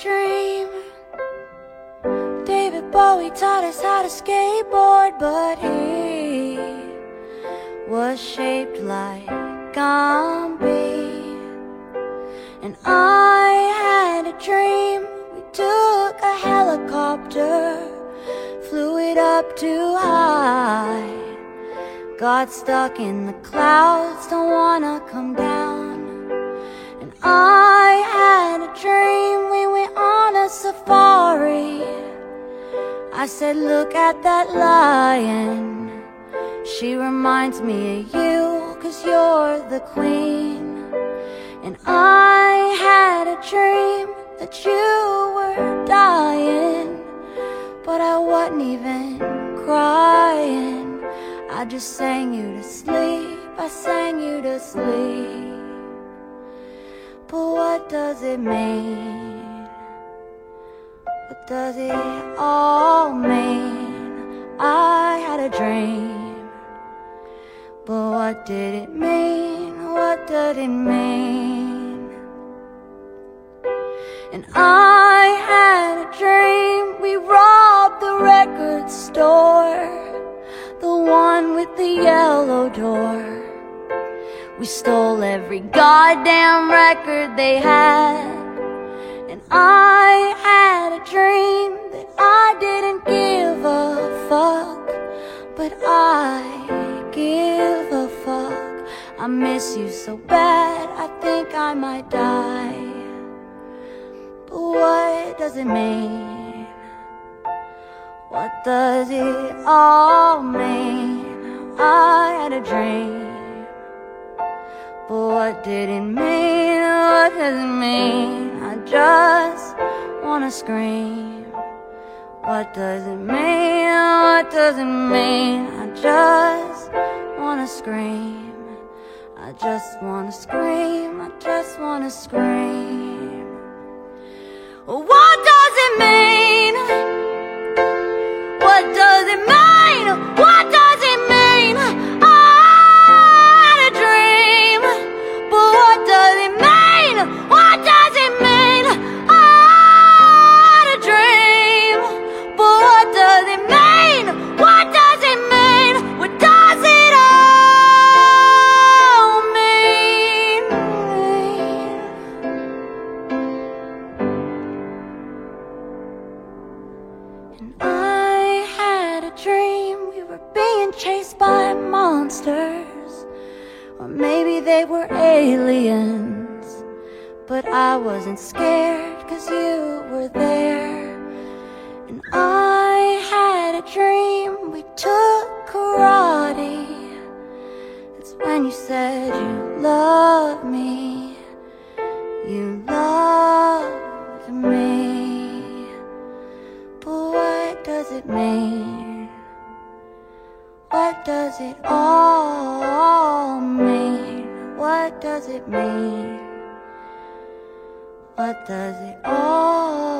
dream. David Bowie taught us how to skateboard, but he was shaped like Gumby. And I had a dream. We took a helicopter, flew it up too high, got stuck in the clouds, don't wanna come down. And I had a dream. We went on a safari. I said, look at that lion. She reminds me of you, 'cause you're the queen. And I had a dream that you were dying, but I wasn't even crying. I just sang you to sleep, I sang you to sleep. But what does it mean? What does it all mean? I had a dream, but what did it mean? What did it mean? And I had a dream. We robbed the record store, the one with the yellow door. We stole every goddamn record they had. And I had a dream that I didn't give a fuck, but I give a fuck. I miss you so bad, I think I might die. But what does it mean? What does it all mean? I had a dream, but what did it mean? What does it mean? I just wanna scream. What does it mean? What does it mean? I just wanna scream. I just wanna scream. I just wanna scream. What does it mean? What does it mean? What does it mean? I had a dream, but what does it mean? What does it mean? I had a dream, but what does it mean? What does it mean? What does it all mean? And I had a dream. We were being chased by monsters, or maybe they were aliens, but I wasn't scared 'cause you were there. And I had a dream. We took karate. It's when you said you loved me. You loved me. But what does it mean? What does it all mean? What does it mean? What does it all